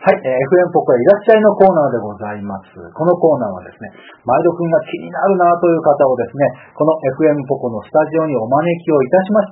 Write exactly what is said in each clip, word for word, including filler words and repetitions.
はい、えー、エフエム ポコへいらっしゃいのコーナーでございます。このコーナーはですね、毎度くんが気になるなという方をですね、この エフエム ポコのスタジオにお招きをいたしまして、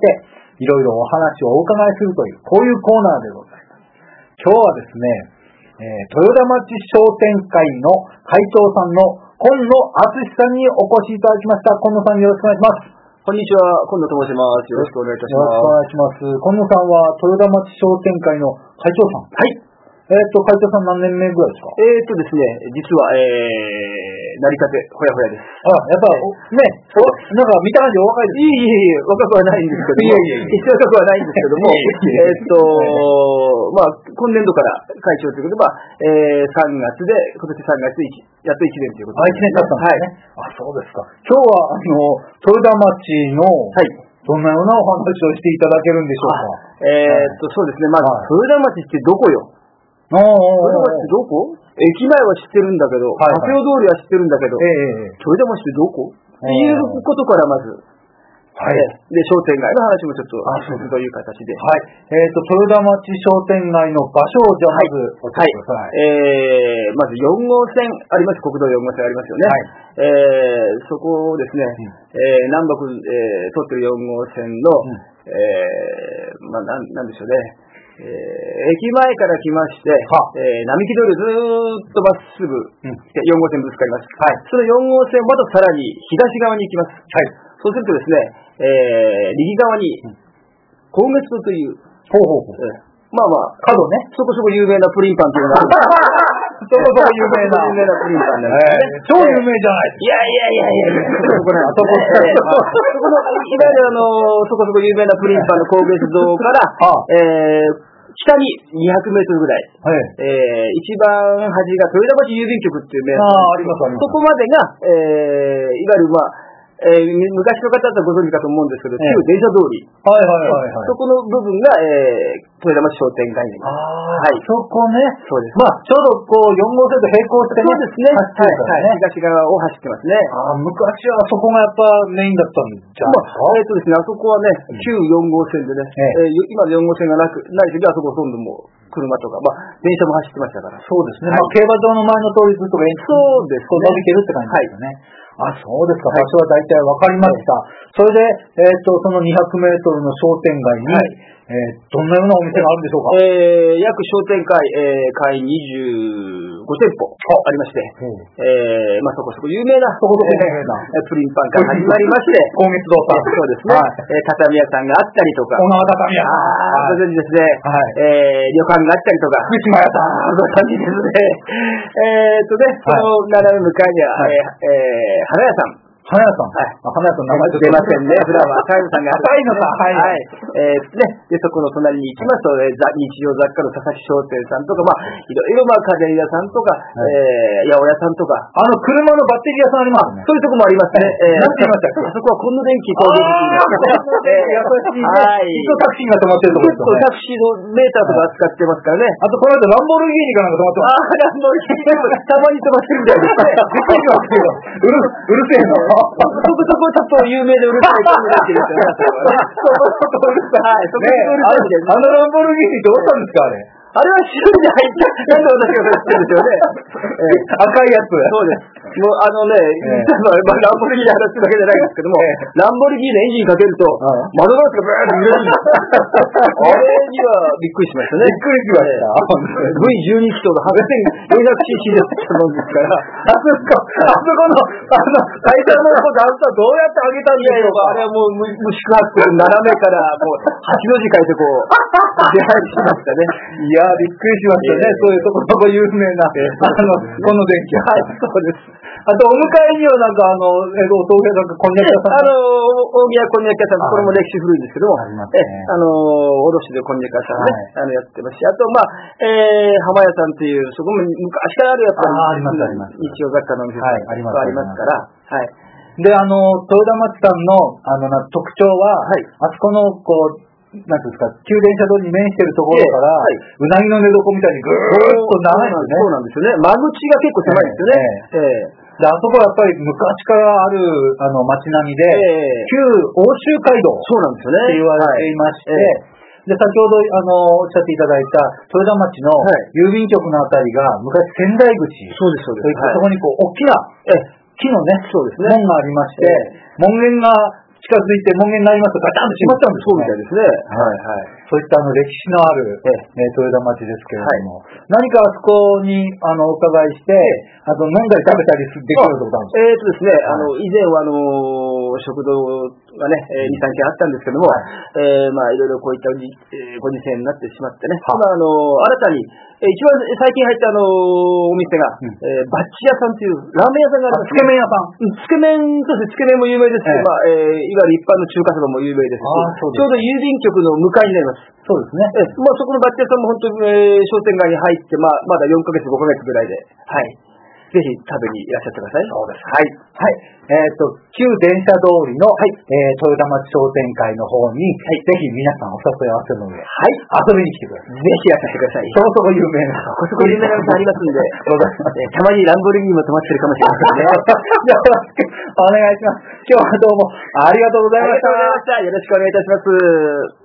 いろいろお話をお伺いするという、こういうコーナーでございます。今日はですね、えー、豊田町商店会の会長さんの今野敦さんにお越しいただきました。今野さんよろしくお願いします。 こんにちは、今野と申します。よろしくお願いいたします。 よろしくお願いします。今野さんは豊田町商店会の会長さん。 はい。 えっと、会長さん何年目ぐらいですか？ えっとですね、実は、えー、成り立て、ほやほやです。 あ、やっぱ、ね、お、なんか見た感じお若いです。 いえいえいえ、若くはないんですけども、いえいえいえ、決して若くはないんですけども、えっと、まあ、今年度から会長ということで、まあ、えー、さんがつで、今年さんがつ、やっといちねんということで。 あ、いちねん経ったんですね。はい。あ、そうですか。今日は、あの、豊田町の、はい。どんなようなお話をしていただけるんでしょうか？ えー、っと、そうですね。まず、はい、豊田町ってどこよ？ 豊田町ってどこ？駅前は知ってるんだけど、はいはい、長谷尾通りは知ってるんだけど、えー、豊田町ってどこ？っていうことからまず、はい。で、商店街の話もちょっと、という形で。 はい。えっ、ー、と、豊田町商店街の場所をじゃあまず教えてください。 はい。えー、まずよん号線あります。国道よん号線ありますよね。はい。えー、そこをですね、うん、えー、南北、えー、通ってるよん号線の、うん、えー、まあ、なん、なんでしょうね。えー、駅前から来まして、えー、並木通りずーっとまっすぐ、うん、よん号線ぶつかります。はい。そのよん号線またさらに東側に行きます。はい。そうするとですね、えー、右側に、高月堂という、ほうほうほう、えー、まあまあ、角ね、そこそこ有名なプリンパンというのがある。 そこそこ有名な。 有名なプリンパンなんですね。 超有名じゃないですか。 いやいやいやいや、そこなんですね。そこの、いわゆるあの、そこそこ有名なプリンパンの高月堂から、えー、北ににひゃくメートルぐらい、はい、えー、一番端が豊田町郵便局っていう名あありますあります。 そこまでが、えー、いわゆるまあ、えー、昔の方だったらご存知かと思うんですけど、旧電車通り。 はいはいはいはい。 そこの部分が、えー、豊田町商店街に。 ああ、はい。そこね。 そうです。 まあ、ちょうどこう、よん号線と並行してね。 そうですね。はい、はい。東側を走ってますね。 ああ、昔はそこがやっぱメインだったんじゃないですか。 まあ、えっとですね、あそこはね、旧よん号線でね、えー、今のよん号線がなく、ない時はあそこほとんどもう、車とか、まあ、電車も走ってましたから。 そうですね。まあ、競馬場の前の通りずっと延そうですね。 伸びてるって感じですよね。あ、そうですか。場所は大体わかりました。それで、えっと、そのにひゃくメートルの商店街に、えー、どんなようなお店があるんでしょうか？ えー、約商店会、えー、会にじゅうご店舗ありまして、えー、まあそこそこ有名な、 そこそこ有名な、 えー、プリンパンから始まりまして、 高月堂さん。 そうですね。はい、えー、畳屋さんがあったりとか、 小川畳屋。 ああ、ご存知ですね。はい。えー、旅館があったりとか、 福島屋さん。 ご存知ですね。えーっとね、その斜め向かいには、はい、えー、花屋さん。 花屋さん。はい。花屋さん名前出ませんね。普段は赤いのさんがある。 赤いのさん、はい。 はい。えー、ね。で、そこの隣に行きますと、えー、日用雑貨の佐々木商店さんとか、まあ、いろいろまあ、家電屋さんとか、はい、えー、八百屋さんとか。 あの、車のバッテリー屋さんありますね。 そういうとこもありますね。えー、 なんて言いましたっけ？ あそこは今野電機工業的に。えー、優しいね。はい。一応タクシーが止まってるところですね。 タクシーのメーターとか扱ってますからね。 あと、この間ランボルギーニかなんか止まってます。 ああ、ランボルギーニたまに止まってるみたいですね。 びっくりしますけど。うる、うるせえな。 そこちょっと有名でうるさい感じですよね。そこそこうるさい。はい、そこそこうるさいです。 あのランボルギーニどうしたんですか、あれ。 あれは一人で入った。なんで私がそれ知ってるんですよね。 赤いやつ。 そうです。もうあのね、まあ、ランボルギーニ話するわけじゃないですけども、ランボルギーニのエンジンかけると、窓ガラスがブーッと揺れるんです。あれにはびっくりしましたね。 びっくりしました。 ブイじゅうに 気筒の はっせんよんひゃくシーシー で作ったもんですから。 あそこ、あそこの、あの、会社の段差どうやって上げたんでしょうか。 あれはもう、無宿泊斜めから、もう、はちの字書いてこう、出入りしましたね。 いやー、びっくりしましたね。そういうとこそこ有名な、あの、この電気。 はい、そうです。 あと、お迎えにはなんか、あの、えっと、お豆腐屋さんか、こんにゃく屋さん。 あの、大宮こんにゃく屋さん、これも歴史古いんですけども、 ありますね。 あの、卸でこんにゃく屋さんね、あの、やってますし、あと、まあ、えー、浜屋さんっていう、そこも昔からあるやっぱり、 あ、あります、あります。 日用雑貨のお店がありますから、はい。 で、あの、豊田町さんの、あの、特徴は、はい、あそこの、こう、なんていうんですか、旧電車通りに面しているところから、はい、うなぎの寝床みたいにぐーっと長いんですね。 そうなんですよね。間口が結構狭いですよね。えーえーで、あそこはやっぱり昔からあるあの街並みで、えー、旧欧州街道そうなんですよねって言われていまして、 で、先ほど、あの、おっしゃっていただいた、豊田町の郵便局のあたりが、昔、仙台口。 そうです、そうです。 そこにこう、大きな、木のね、 そうですね。 門がありまして、門限が近づいて、門限になりますと、ガチャンと閉まっちゃうんですそうみたいですね。はい、はい。 そういったあの歴史のある、ね、豊田町ですけれども、何かあそこにあのお伺いして、あと飲んだり食べたりできることなんですか？ えーとですね、あの、以前はあの、食堂がね、に、さんけんあったんですけども、えー、まあいろいろこういったご時世になってしまってね、今あの、新たに、一番最近入ったあの、お店が、うんえー、バッチ屋さんというラーメン屋さんがあるんです、ね。つけ麺屋さん。つけ麺、そうですね、つけ麺も有名ですし、えー、まあ、えー、いわゆる一般の中華そばも有名ですし、ちょうど郵便局の向かいになります。 そうですね。 えー、まあそこのバッチ屋さんも本当に、えー、商店街に入って、まあまだよんかげつ、ごかげつぐらいで、はい。ぜひ食べにいらっしゃってください。 そうです。はい。はい。えっ、ー、と、旧電車通りの、はい、えー、豊田町商店会の方に、はい、ぜひ皆さんお誘い合わせの上、はい、遊びに来てください。ぜひいらっしゃってください。そこそこ有名な。そこそこ有名な店ありますんで、たまにランボルギーニも止まってるかもしれませんね。よろしくお願いします。今日はどうもありがとうございました。ありがとうございました。よろしくお願いいたします。